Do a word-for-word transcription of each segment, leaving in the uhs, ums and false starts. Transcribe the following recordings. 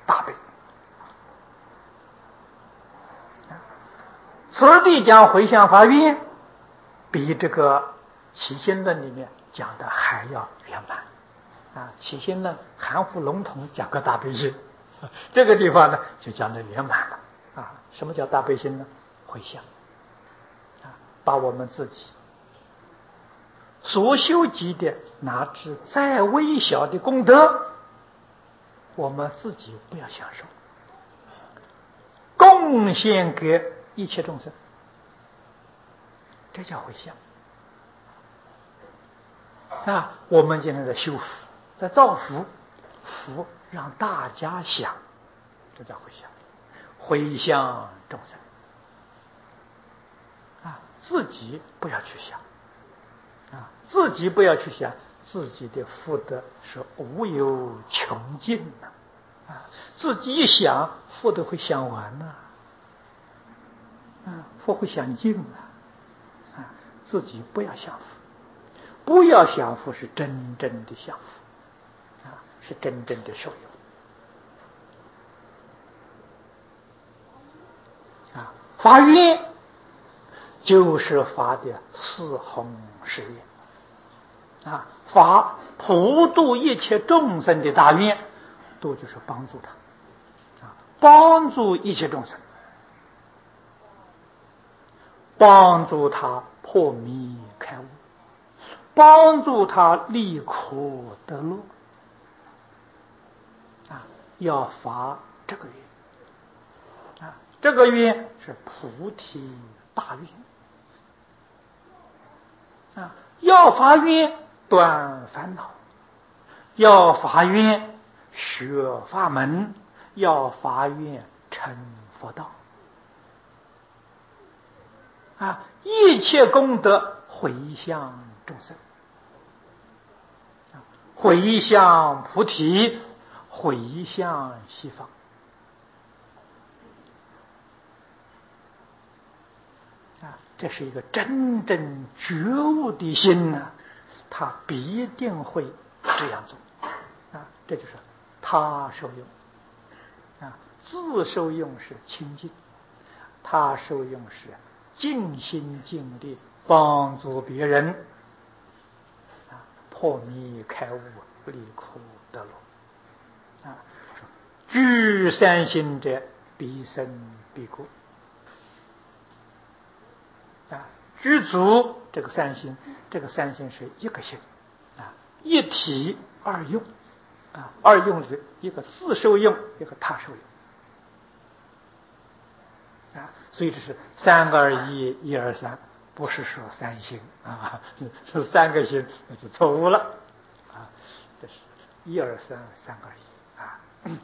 大悲。此地讲回向发愿，比这个起心论里面讲的还要圆满啊！起心论含糊笼统，讲个大悲心，这个地方呢就讲的圆满了啊！什么叫大悲心呢？回向啊，把我们自己所修集的，乃至再微小的功德，我们自己不要享受，贡献给一切众生，这叫回向啊！我们现在在修福，在造福，福让大家享，这叫回向，回向众生啊！自己不要去想啊，自己不要去想，自己的福德是无有穷尽的啊！自己一想，福德会享完呐、啊，啊，福会享尽啊！啊，自己不要享福，不要享福是真正的享福啊，是真正的受用啊！发愿就是发的四弘誓愿啊，发普度一切众生的大愿，度就是帮助他啊，帮助一切众生，帮助他破迷开悟，帮助他离苦得乐啊，要发这个愿啊，这个愿是菩提大愿啊，要发愿断烦恼，要发愿学法门，要发愿成佛道啊！一切功德回向众生，回向菩提，回向西方啊！这是一个真正觉悟的心呢、啊，他必定会这样做啊！这就是他受用啊，自受用是清净，他受用是尽心尽力帮助别人啊，破迷开悟，离苦得乐啊！具三心者，必生必果啊！具足这个三心，这个三心是一个心啊，一体二用啊，二用是一个自受用，一个他受用啊，所以这是三个二一，一二三，不是说三心啊，是三个心，那就错误了啊，这是一二三，三个二一啊。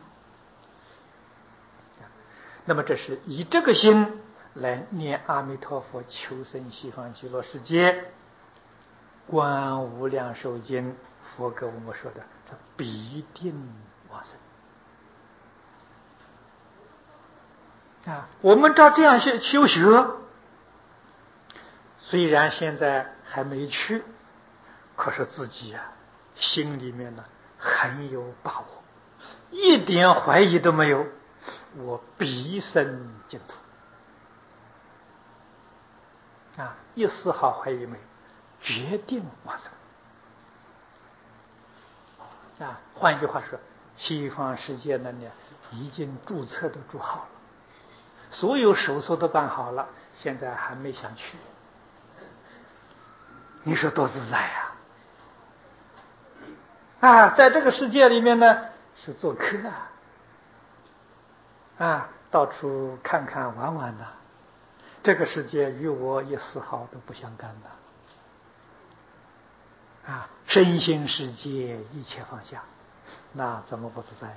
那么这是以这个心来念阿弥陀佛，求生西方极乐世界。观无量寿经佛给我们说的，这必定往生啊！我们照这样修修学，虽然现在还没去，可是自己啊心里面呢很有把握，一点怀疑都没有，我必生净土啊，一丝毫怀疑没有，决定往生啊！换一句话说，西方世界那里已经注册都注好了，所有手续都办好了，现在还没想去，你说多自在呀！啊，在这个世界里面呢，是做客啊，啊，到处看看玩玩的，这个世界与我一丝毫都不相干的。啊，身心世界一切放下，那怎么不自在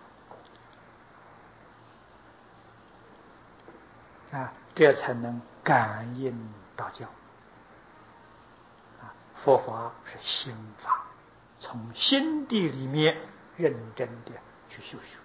呢？啊，这才能感应道教。啊，佛法是心法，从心地里面认真的去修学。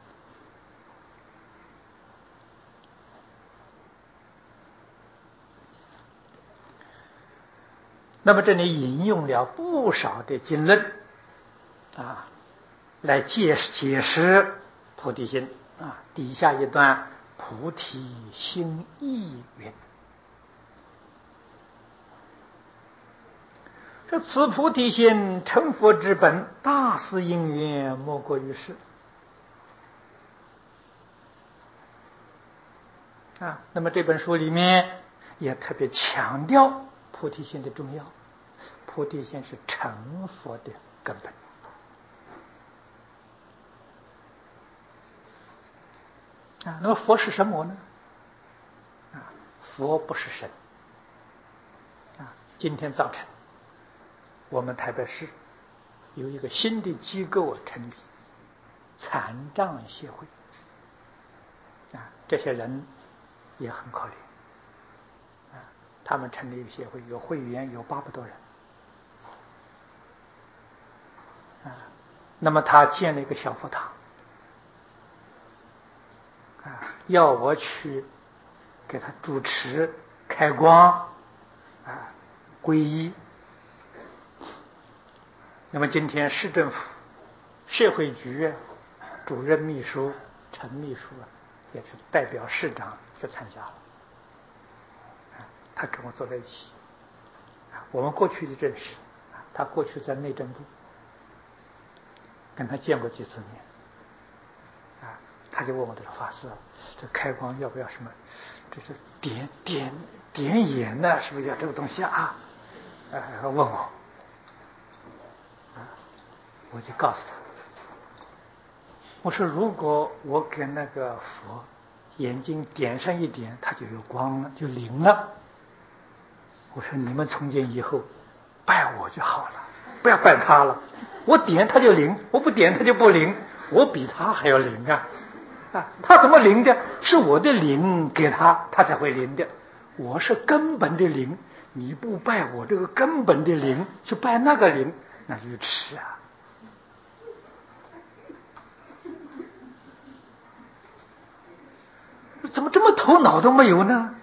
那么这里引用了不少的经论啊，来解解释菩提心啊，底下一段菩提心意云：这此菩提心成佛之本，大事因缘莫过于是。啊，那么这本书里面也特别强调菩提心的重要。菩提心是成佛的根本。啊，那么佛是什么呢？啊，佛不是神。啊，今天早晨我们台北市有一个新的机构成立，残障协会。啊，这些人也很可怜。啊，他们成立一个协会，有会员有八百多人。啊，那么他建了一个小佛堂。啊，要我去给他主持开光啊，皈依。那么今天市政府社会局主任秘书陈秘书啊，也是代表市长去参加了。啊，他跟我坐在一起。啊，我们过去的认识。啊，他过去在内政部，跟他见过几次面。啊，他就问我这个法师，这开光要不要什么？这是点点点眼呢？是不是要这个东西啊？啊，问我，啊，我就告诉他，我说如果我给那个佛眼睛点上一点，它就有光了，就灵了。我说你们从今以后拜我就好了，不要拜他了。我点它就灵，我不点它就不灵。我比他还要灵啊！啊，他怎么灵的？是我的灵给他，他才会灵的。我是根本的灵，你不拜我这个根本的灵，去拜那个灵，那愚痴啊！怎么这么头脑都没有呢？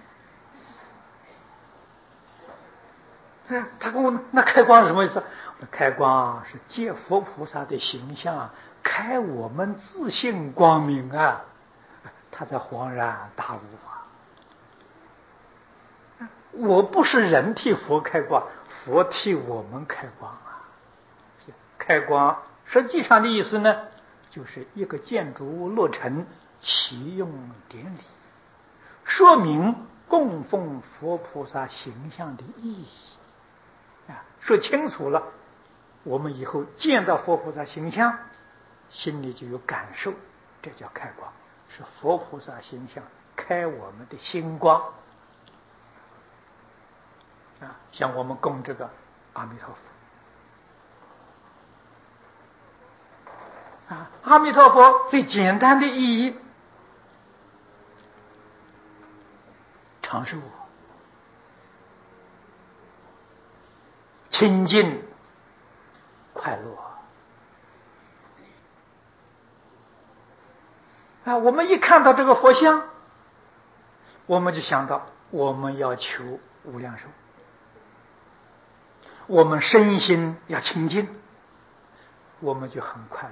哎，他跟我那开光是什么意思？开光是借佛菩萨的形象开我们自性光明啊！他才恍然大悟啊！我不是人替佛开光，佛替我们开光啊！开光实际上的意思呢，就是一个建筑物落成启用典礼，说明供奉佛菩萨形象的意义啊！说清楚了，我们以后见到佛菩萨形象，心里就有感受，这叫开光，是佛菩萨形象开我们的心光啊！像我们供这个阿弥陀佛啊，阿弥陀佛最简单的意义，长寿、清净、快乐啊！我们一看到这个佛像，我们就想到我们要求无量寿，我们身心要清净，我们就很快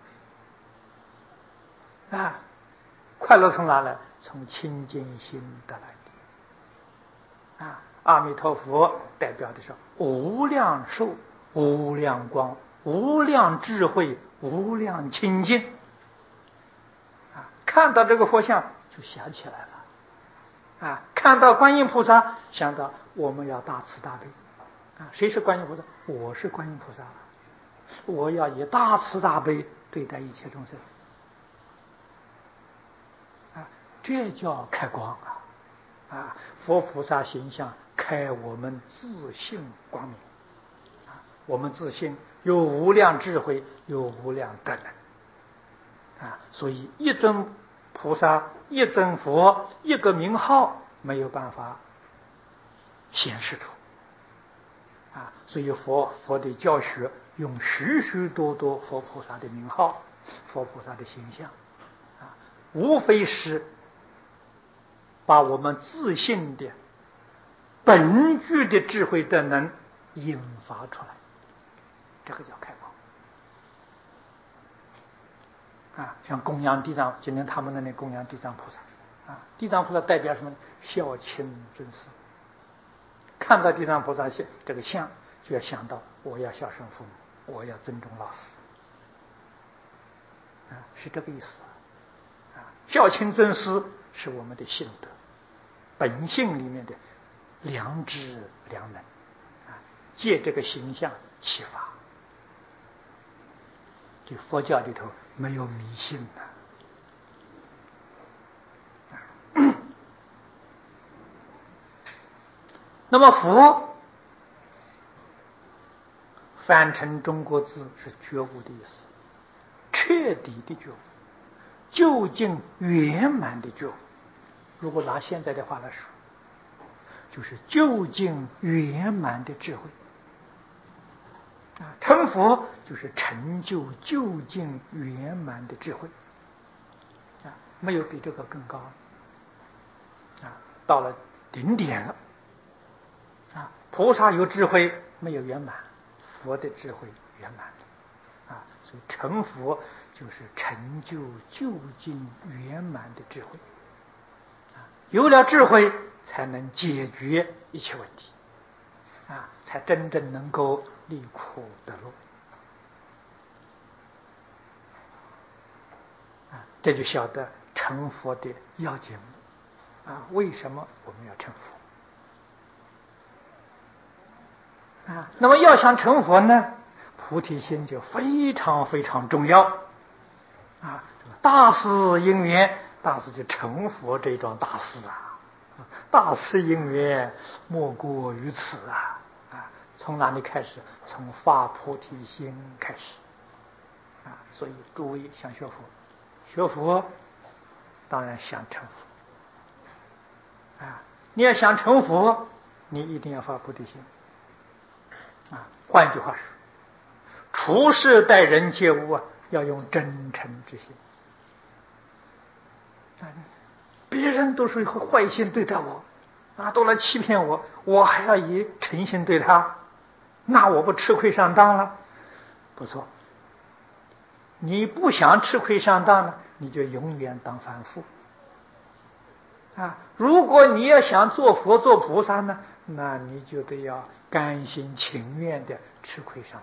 乐了啊！快乐从哪来？从清净心得来的啊！阿弥陀佛代表的是无量寿、无量光、无量智慧、无量清净啊！看到这个佛像就想起来了啊！看到观音菩萨，想到我们要大慈大悲啊！谁是观音菩萨？我是观音菩萨，我要以大慈大悲对待一切众生啊！这叫开光啊！啊，佛菩萨形象开我们自性光明啊！我们自性有无量智慧，有无量德能啊！所以一尊菩萨、一尊佛、一个名号没有办法显示出啊！所以佛佛的教学用许许多多佛菩萨的名号、佛菩萨的形象啊，无非是把我们自信的本具的智慧德能引发出来，这个叫开啊，像供养地藏，今天他们那里供养地藏菩萨，啊，地藏菩萨代表什么？孝亲尊师。看到地藏菩萨像这个像，就要想到我要孝顺父母，我要尊重老师，啊，是这个意思。啊，孝亲尊师是我们的性德，本性里面的良知良能，啊，借这个形象启发。这佛教里头没有迷信的。那么佛翻成中国字是觉悟的意思，彻底的觉悟，究竟圆满的觉悟。如果拿现在的话来说，就是究竟圆满的智慧。啊，成佛就是成就究竟圆满的智慧。啊，没有比这个更高。啊，到了顶点了。啊，菩萨有智慧没有圆满，佛的智慧圆满了。啊，所以成佛就是成就究竟圆满的智慧。啊，有了智慧才能解决一切问题。啊，才真正能够离苦得乐。啊，这就晓得成佛的要紧。啊，为什么我们要成佛？啊，那么要想成佛呢，菩提心就非常非常重要。啊，大事因缘，大事就成佛这桩大事啊，大事因缘莫过于此啊！啊，从哪里开始？从发菩提心开始。啊，所以诸位想学佛，学佛当然想成佛。啊，你要想成佛，你一定要发菩提心。啊，换句话说，处事待人接物啊，要用真诚之心。啊，别人都是坏心对待我，啊，都来欺骗我，我还要以诚心对他，那我不吃亏上当了？不错，你不想吃亏上当呢，你就永远当凡夫。啊，如果你要想做佛做菩萨呢，那你就得要甘心情愿的吃亏上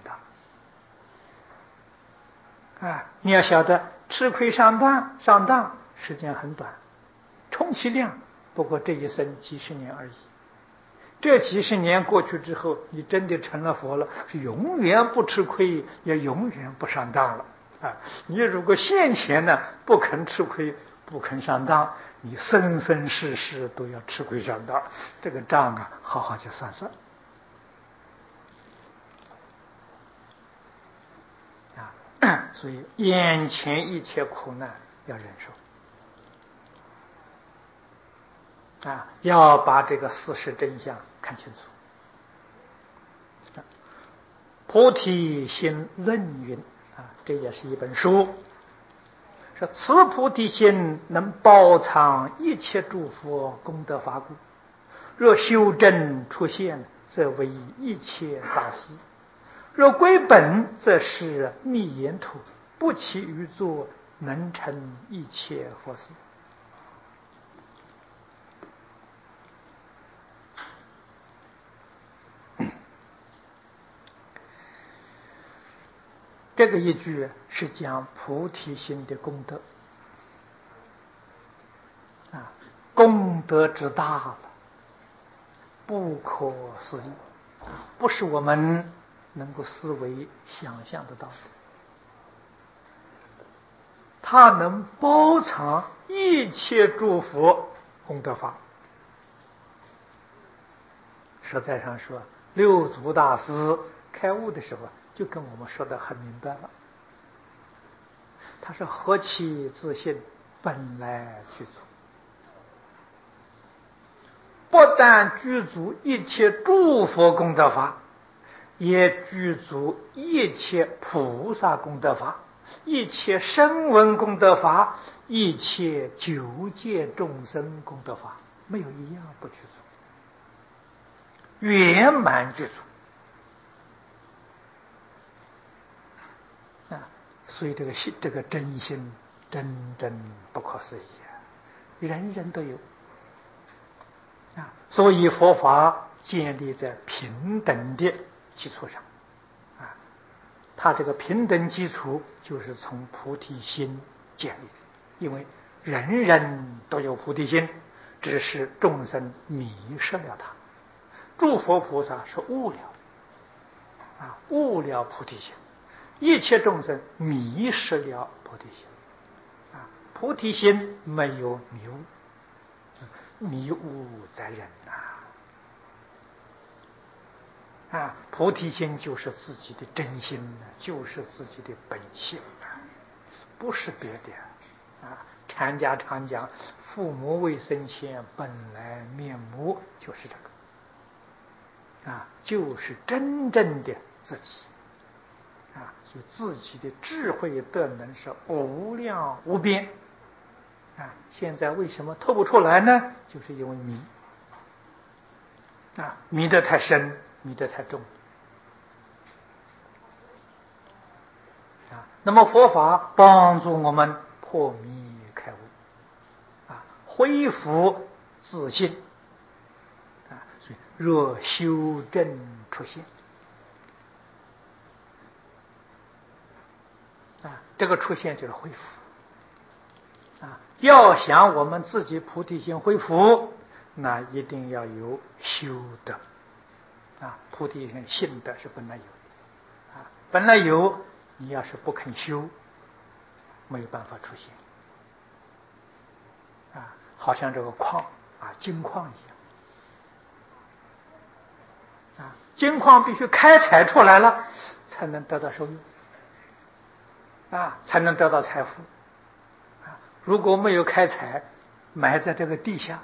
当。啊，你要晓得吃亏上当上当时间很短，充其量不过这一生几十年而已。这几十年过去之后，你真的成了佛了，是永远不吃亏，也永远不上当了。啊，你如果现前呢不肯吃亏，不肯上当，你生生世世都要吃亏上当，这个账啊，好好去算算。啊，所以眼前一切苦难要忍受。啊，要把这个事实真相看清楚。菩提心论云啊，这也是一本书。说此菩提心能包藏一切诸佛功德法故，若修真出现，则为一切大师；若归本，则是密言土，不起于作，能成一切佛事。这个一句是讲菩提心的功德。啊，功德之大了，不可思议，不是我们能够思维想象得到的。它能包藏一切诸佛功德法。实在上说，六祖大师开悟的时候就跟我们说得很明白了。他说：“何其自信，本来具足。”不但具足一切诸佛功德法，也具足一切菩萨功德法，一切声闻功德法，一切九界众生功德法，没有一样不具足，圆满具足。啊，所以这个心，这个真心真真不可思议啊！人人都有啊，所以佛法建立在平等的基础上啊。它这个平等基础就是从菩提心建立的，因为人人都有菩提心，只是众生迷失了它。诸佛菩萨是悟了啊，悟了菩提心，一切众生迷失了菩提心啊，菩提心没有迷悟，迷悟在人呐啊！菩提心就是自己的真心，就是自己的本性啊，不是别的啊。禅家常讲，父母未生前本来面目，就是这个啊，就是真正的自己啊。所以自己的智慧德能是无量无边啊。现在为什么透不出来呢？就是因为迷啊，迷得太深，迷得太重啊。那么佛法帮助我们破迷开悟啊，恢复自信啊。所以若修正出现啊，这个出现就是恢复啊。要想我们自己菩提心恢复，那一定要有修德啊。菩提心性德是本来有的啊，本来有，你要是不肯修，没有办法出现啊。好像这个矿啊，金矿一样啊，金矿必须开采出来了，才能得到收入啊，才能得到财富啊。如果没有开采，埋在这个地下，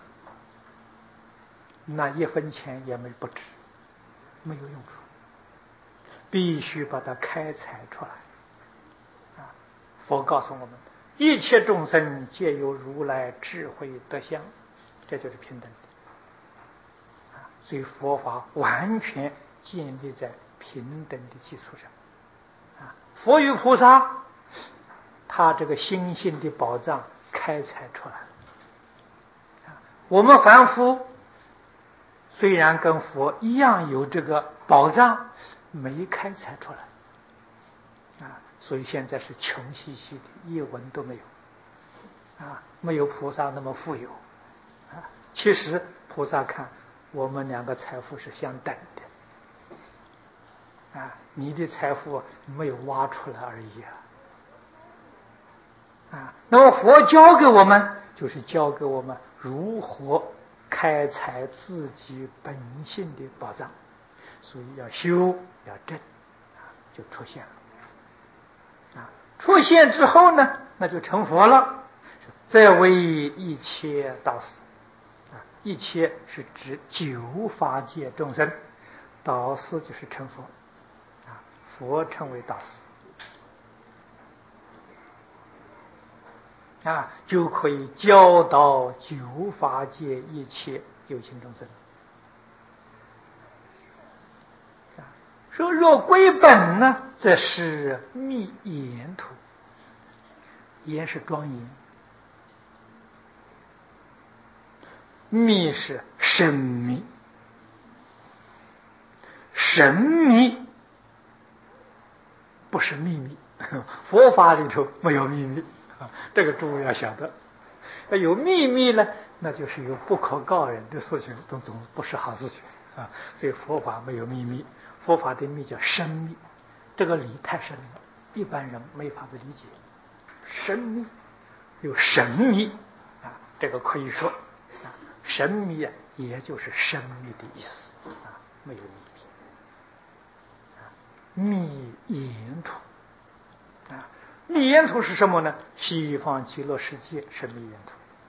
那一分钱也没不值，没有用处。必须把它开采出来啊！佛告诉我们，一切众生皆有如来智慧德相，这就是平等的啊！所以佛法完全建立在平等的基础上啊！佛与菩萨，他这个心性的宝藏开采出来啊！我们凡夫虽然跟佛一样有这个宝藏，没开采出来啊，所以现在是穷兮兮的，一文都没有啊，没有菩萨那么富有啊。其实菩萨看我们两个财富是相等的啊，你的财富没有挖出来而已啊啊。那么佛教给我们，就是教给我们如何开采自己本性的宝藏，所以要修要正啊，就出现了啊。出现之后呢，那就成佛了。再为一切道士啊，一切是指九法界众生，道士就是成佛啊，佛称为道士啊，就可以教导九法界一切有情众生。说若归本呢，则是密言图，言是庄严，密是神秘，神秘不是秘密，佛法里头没有秘密啊，这个诸位要晓得。有秘密呢，那就是有不可告人的事情，总总不是好事情啊。所以佛法没有秘密，佛法的密叫深密，这个理太深了，一般人没法子理解。深密有神秘啊，这个可以说啊，神秘啊，也就是深密的意思啊，没有秘密啊。密言图啊，密言图是什么呢？西方极乐世界是密言图。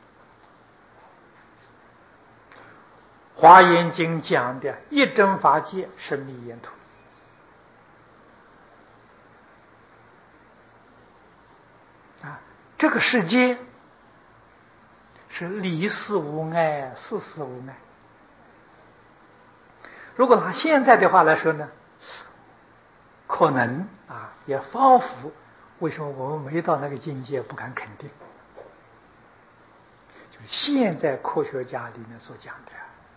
华严经讲的一真法界是密言图啊，这个世界是理事无碍，事事无碍。如果拿现在的话来说呢，可能啊也仿佛为什么我们没到那个境界不敢肯定？就是现在科学家里面所讲的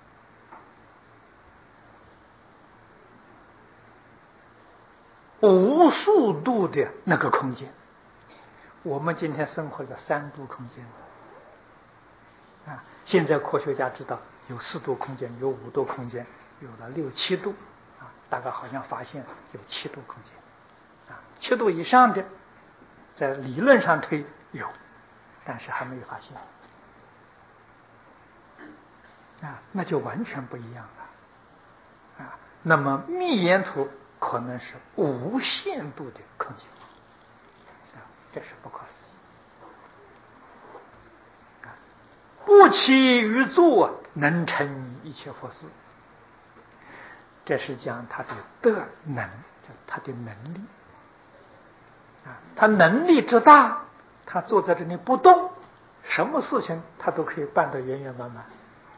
无数度的那个空间，我们今天生活在三度空间啊。现在科学家知道有四度空间，有五度空间，有了六七度啊，大概好像发现有七度空间啊，七度以上的在理论上推有，但是还没有发现啊，那就完全不一样了啊。那么密延图可能是无限度的空间啊，这是不可思议啊！不期于作，能成一切佛事。这是讲他的德能，就是他的能力啊，他能力之大，他坐在这里不动，什么事情他都可以办得圆圆满满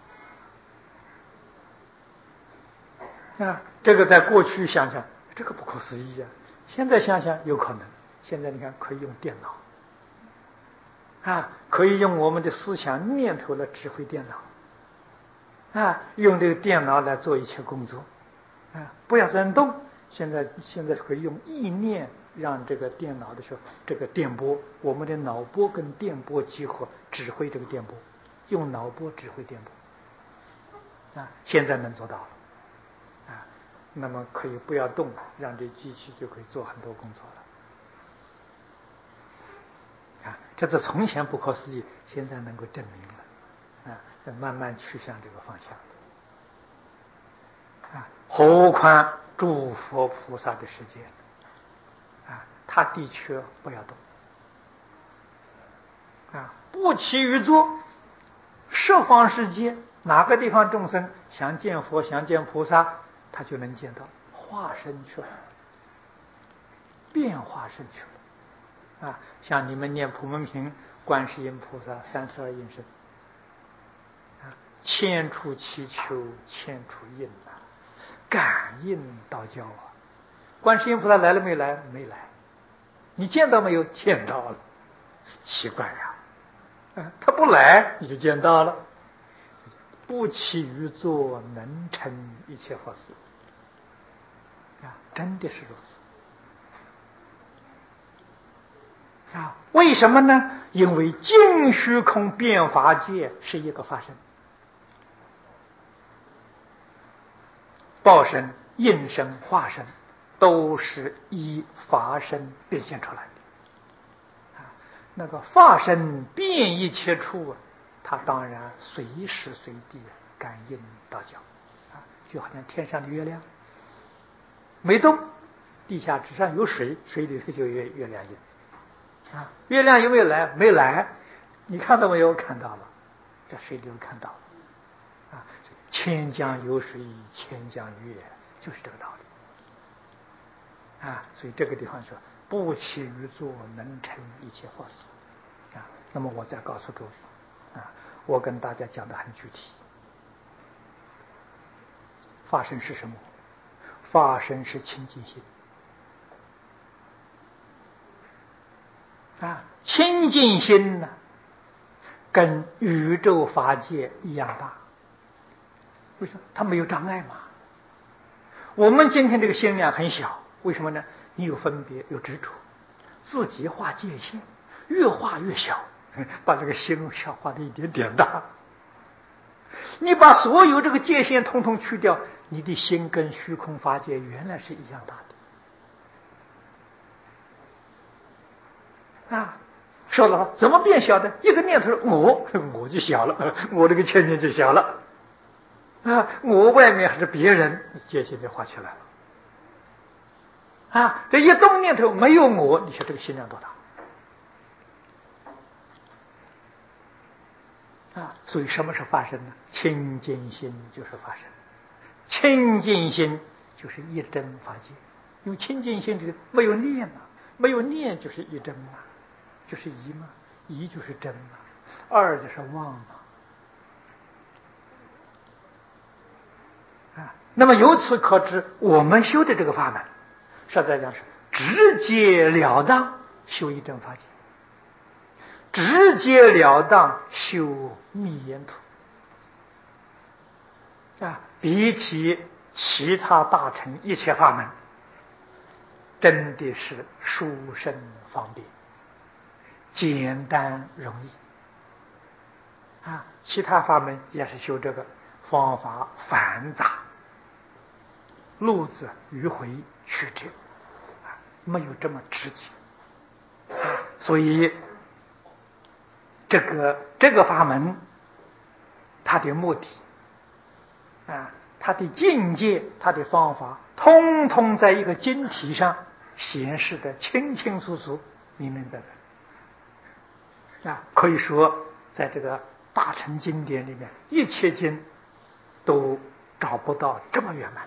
啊。这个在过去想想，这个不可思议啊，现在想想有可能。现在你看可以用电脑啊，可以用我们的思想念头来指挥电脑啊，用这个电脑来做一切工作啊，不要再动。现在现在可以用意念让这个电脑的时候，这个电波，我们的脑波跟电波结合，指挥这个电波，用脑波指挥电波啊，现在能做到了啊。那么可以不要动，让这机器就可以做很多工作了啊。这是从前不可思议，现在能够证明了啊，慢慢去向这个方向啊。何况诸佛菩萨的世界啊，他的确不要动啊，不期于作。十方世界哪个地方众生想见佛想见菩萨，他就能见到，化身去了，变化身去了啊！像你们念普门品，观世音菩萨三十二应身啊，千处祈求千处应啊，感应道交啊。观世音菩萨来了没来？没来。你见到没有？见到了。奇怪呀、啊，他不来你就见到了。不期于作，能成一切佛事啊，真的是如此啊！为什么呢？因为尽虚空变法界是一个法身，报身、应身、化身都是依法身变现出来的啊。那个法身遍一切处啊，他当然随时随地感应道交啊，就好像天上的月亮没动，地下之上有水，水里头就有月亮影子啊。月亮有没有来？没来，你看到没有？看到了，在水里头看到了啊。千江有水千江月，就是这个道理啊。所以这个地方说不期于作，能成一切佛事啊。那么我再告诉诸位啊，我跟大家讲的很具体。法身是什么？法身是清净心啊，清净心呢，跟宇宙法界一样大。为什么？它没有障碍嘛。我们今天这个心量很小，为什么呢？你有分别，有执着，自己画界限，越画越小，把这个心小画的一点点大。你把所有这个界限统统去掉，你的心跟虚空法界原来是一样大的啊。说了怎么变小的？一个念头，我我就小了，我这个圈圈就小了啊。我外面还是别人，界限就画起来了啊。这一动念头没有我，你说这个心量多大啊？所以什么是法身呢？清净心就是法身，清净心就是一真法界。因为清净心里没有念嘛，没有念就是一真嘛，就是一嘛，一就是真嘛，二就是妄嘛啊。那么由此可知，我们修的这个法门，实在讲是直截了当， 修一真法界，直截了当修密严土啊，比起其他大乘一切法门，真的是殊胜方便，简单容易啊！其他法门也是修这个，方法繁杂，路子迂回曲折啊，没有这么直接。所以这个这个法门，它的目的啊，它的境界，它的方法，通通在一个经题上显示的清清楚楚、明明白白啊！可以说，在这个大乘经典里面，一切经都找不到这么圆满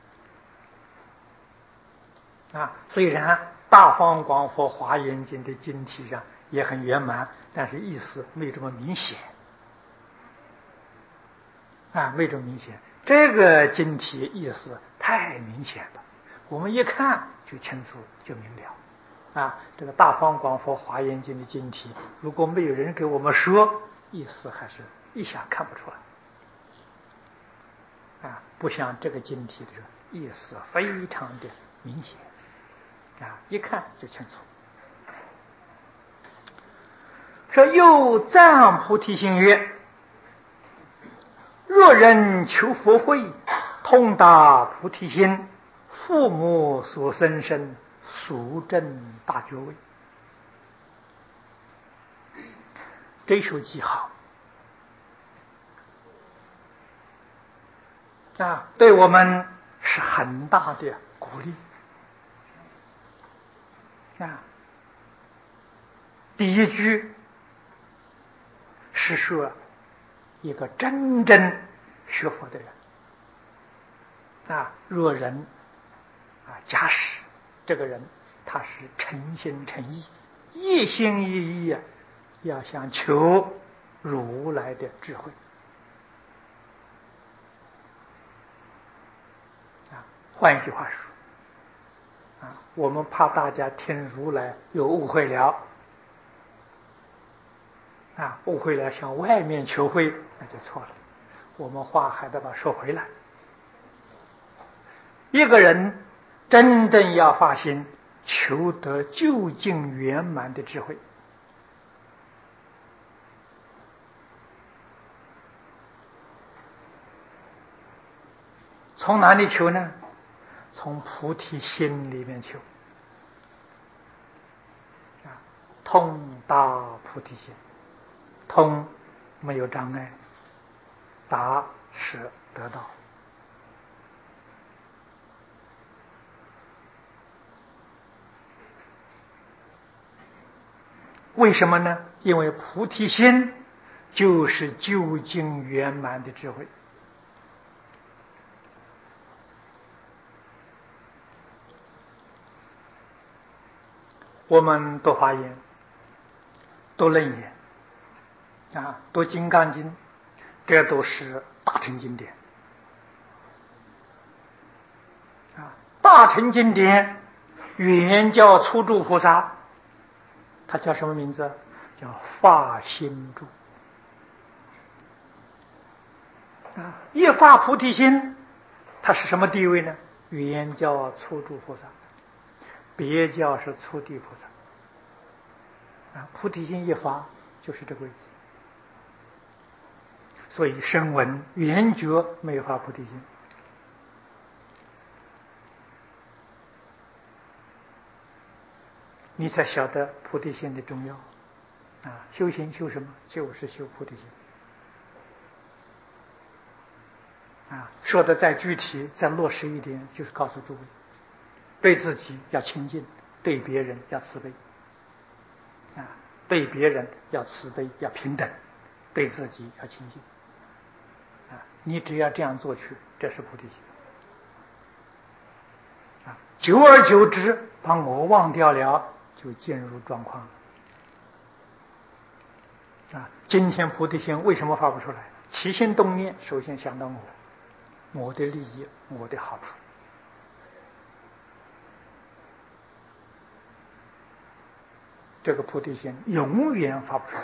的啊！虽然《大方广佛华严经》的经题上也很圆满，但是意思没有这么明显啊，没这么明显。这个经题意思太明显了，我们一看就清楚就明了啊。这个《大方广佛华严经》的经题，如果没有人给我们说，意思还是一下看不出来啊。不像这个经题的意思非常的明显啊，一看就清楚。说又赞菩提心曰：若人求佛慧，通达菩提心，父母所生身，速证大觉位。这首记好啊，对我们是很大的鼓励啊。第一句是说一个真正学佛的人啊，若人啊，假使这个人他是诚心诚意、一心一意啊，要想求如来的智慧啊。换一句话说啊，我们怕大家听如来有误会了啊，误会了向外面求慧，那就错了。我们话还得把它说回来。一个人真正要发心求得究竟圆满的智慧，从哪里求呢？从菩提心里面求啊，通达菩提心，通没有障碍，达是得到。为什么呢？因为菩提心就是究竟圆满的智慧。我们读华严、读楞严啊、读金刚经，这都是大乘经典啊。大乘经典原叫初住菩萨，他叫什么名字？叫发心住啊。一发菩提心，他是什么地位呢？原叫初住菩萨，别叫是初地菩萨啊。菩提心一发就是这个位置。所以声闻缘觉没有发菩提心，你才晓得菩提心的重要啊！修行修什么？就是修菩提心啊！说的再具体、再落实一点，就是告诉诸位，对自己要清净，对别人要慈悲啊！对别人要慈悲，要平等，对自己要清净啊！你只要这样做去，这是菩提心啊！久而久之，把我忘掉了，就进入状况了啊！今天菩提心为什么发不出来？起心动念，首先想到我，我的利益，我的好处这个菩提心永远发不出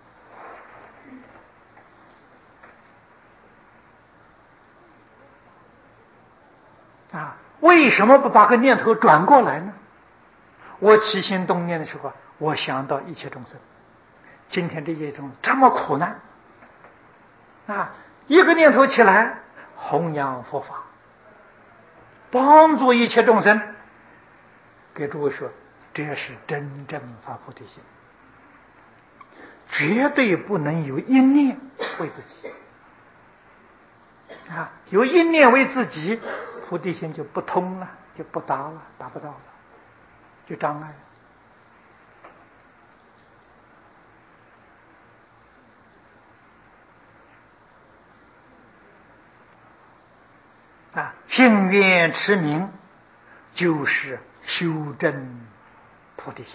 来。啊，为什么不把个念头转过来呢？我起心动念的时候，我想到一切众生，今天这些众生这么苦难，啊，一个念头起来，弘扬佛法，帮助一切众生。给诸位说，这是真正发菩提心，绝对不能有一念为自己啊！有一念为自己，菩提心就不通了，就不达了，达不到了，就障碍啊！信愿持名就是修正菩提心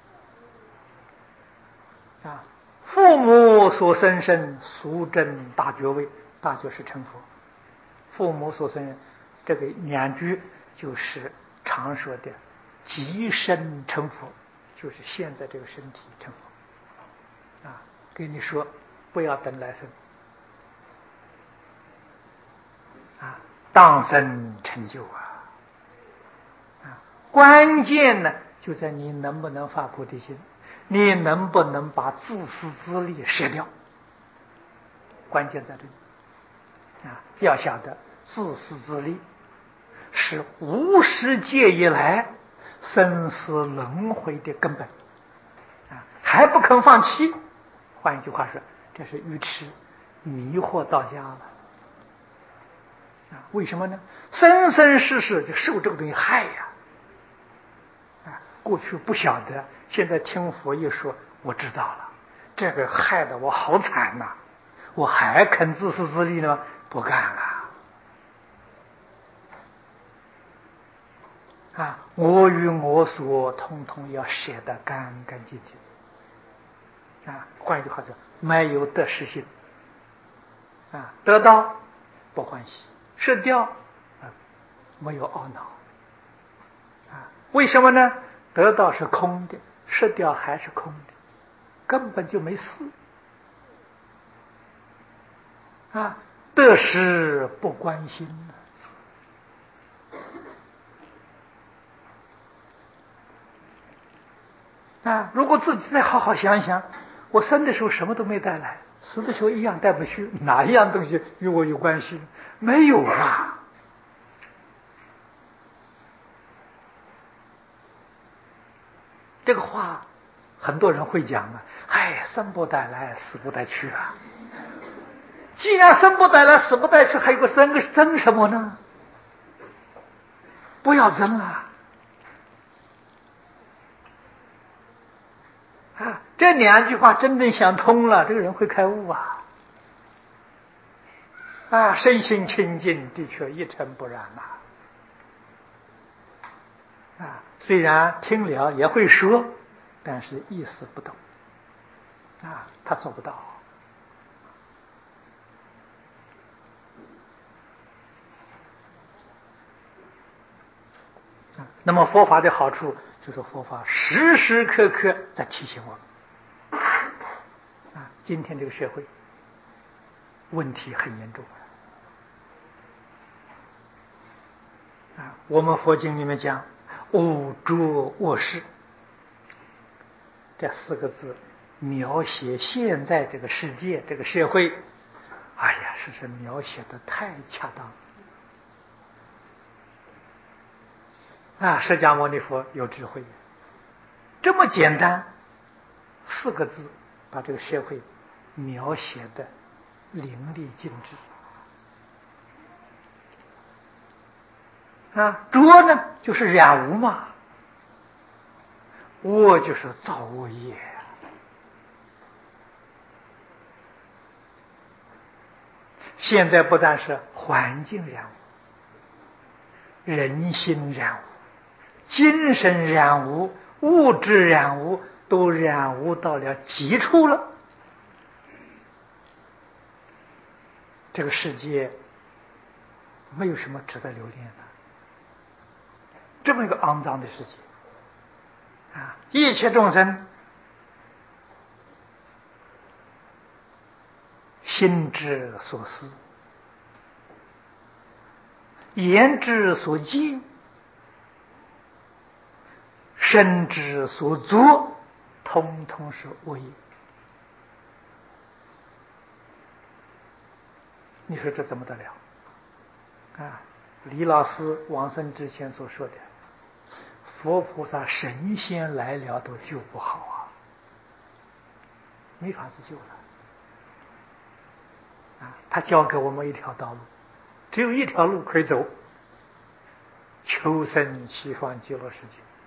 啊！父母所生身，速证大觉位，大觉是成佛。父母所生人，这个两句就是常说的即身成佛，就是现在这个身体成佛啊！跟你说，不要等来生啊，当生成就啊！关键呢，就在你能不能发菩提心，你能不能把自私自利舍掉，关键在这里啊！要晓得，自私自利是无始界以来生死轮回的根本啊，还不肯放弃。换一句话说，这是愚痴，迷惑到家了啊！为什么呢？生生世世就受这个东西害呀！过去不晓得，现在听佛一说，我知道了，这个害得我好惨呐、啊！我还肯自私自利呢？不干啊！啊，我与我所通通要舍得干干净净啊！换一句话说，没有得失心啊，得到不欢喜，失掉啊没有懊恼啊！为什么呢？得到是空的，失掉还是空的，根本就没事啊！得失不关心啊！如果自己再好好想一想，我生的时候什么都没带来，死的时候一样带不去，哪一样东西与我有关系？没有啊！这个话很多人会讲啊，哎，生不带来，死不带去啊！既然生不带来，死不带去，还有个争个争什么呢？不要争了啊！这两句话真正想通了，这个人会开悟啊！啊，身心清净，的确一尘不染呐！啊，虽然听了也会说，但是意思不懂啊，他做不到。啊，那么佛法的好处就是佛法时时刻刻在提醒我们啊，今天这个社会问题很严重啊。我们佛经里面讲污浊恶世，这四个字描写现在这个世界这个社会，哎呀，是是描写的太恰当了啊！释迦牟尼佛有智慧，这么简单四个字，把这个社会描写的淋漓尽致啊！浊呢就是染污嘛，恶就是造恶业。现在不但是环境染污，人心染污，精神染污，物质染污，都染污到了极处了。这个世界没有什么值得留恋的，这么一个肮脏的世界啊！一切众生心之所思，言之所见，身之所作，通通是恶业。你说这怎么得了啊？李老师往生之前所说的，佛菩萨神仙来了都救不好啊，没法子救了啊！他教给我们一条道路，只有一条路可以走，求生西方极乐世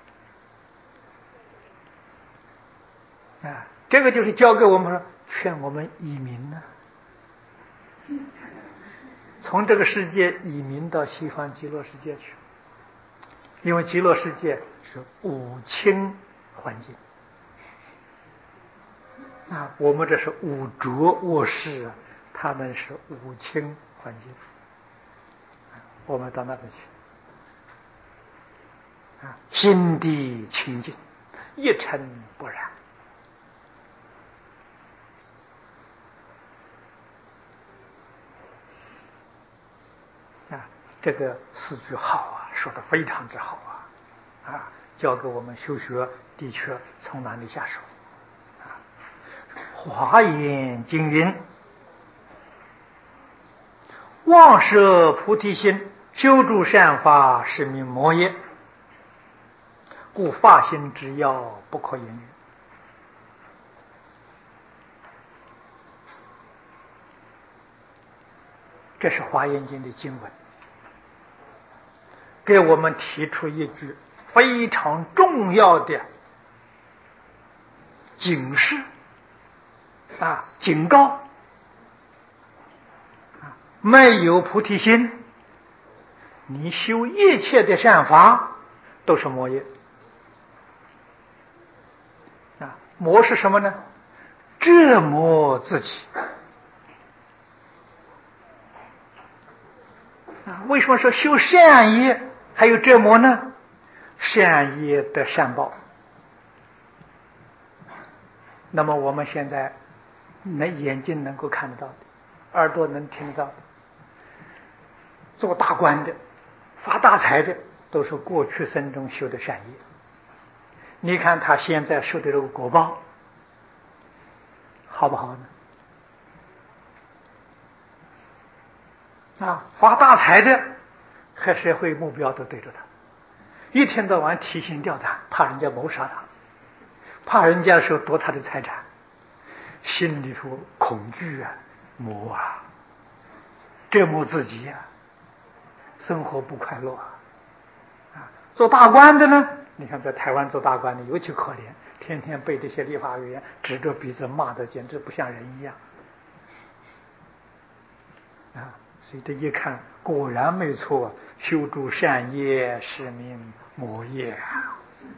界啊！这个就是教给我们说，劝我们移民呢、啊，从这个世界移民到西方极乐世界去，因为极乐世界是五清环境啊，我们这是五浊恶世啊，他们是五清环境，我们到那里去啊，心地清净，一尘不染。啊，这个四句好啊，说的非常之好啊！啊，教给我们修学的确从哪里下手啊？华严经云：妄摄菩提心，修诸善法，是名魔也。故发心之要，不可言喻。这是华严经的经文，给我们提出一句非常重要的警示啊，警告啊，没有菩提心，你修一切的善法都是魔业啊。魔是什么呢？折磨自己啊。为什么说修善业还有折磨呢？善业的善报。那么我们现在能眼睛能够看得到的，耳朵能听得到的，做大官的，发大财的，都是过去生中修的善业。你看他现在受的这个果报好不好呢？啊，发大财的和社会目标都对着他，一天到晚提心吊胆，怕人家谋杀他，怕人家说夺他的财产，心里头恐惧啊，魔啊，折磨自己啊，生活不快乐啊。啊，做大官的呢，你看在台湾做大官的尤其可怜，天天被这些立法委员指着鼻子骂的，简直不像人一样啊。所以这一看，果然没错，修诸善业，是名魔业啊。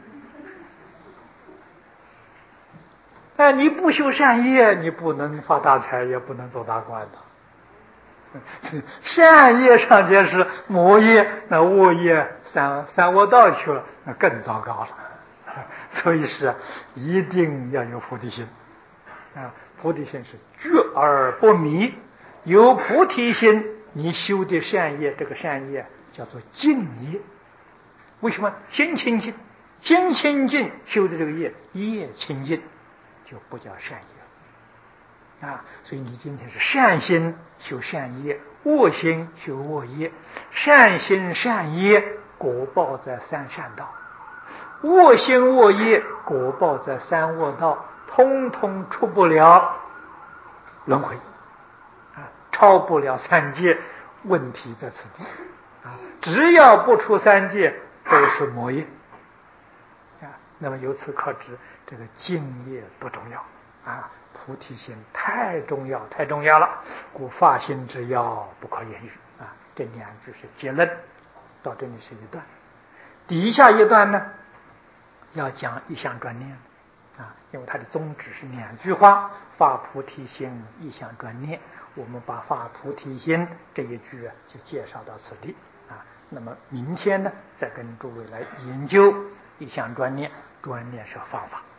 哎，你不修善业，你不能发大财，也不能做大官的。善业尚且是魔业，那恶业三三恶道去了，那更糟糕了。所以是一定要有菩提心啊！菩提心是觉而不迷，有菩提心，你修的善业，这个善业叫做净业。为什么？心清净，心清净修的这个业，业清净，就不叫善业啊。所以你今天是善心修善业，恶心修恶业，善心善业果报在三善道，恶心恶业果报在三恶道，通通出不了轮回啊，超不了三界。问题在此地啊！只要不出三界，都是魔业啊。那么由此可知，这个净业不重要啊，菩提心太重要，太重要了。故发心之要，不可言喻啊。这两句是结论，到这里是一段。底下一段呢，要讲一项专念啊，因为它的宗旨是两句话：发菩提心，一项专念。我们把发菩提心这一句啊，就介绍到此地啊。那么明天呢，再跟诸位来研究一项专念，专念是方法。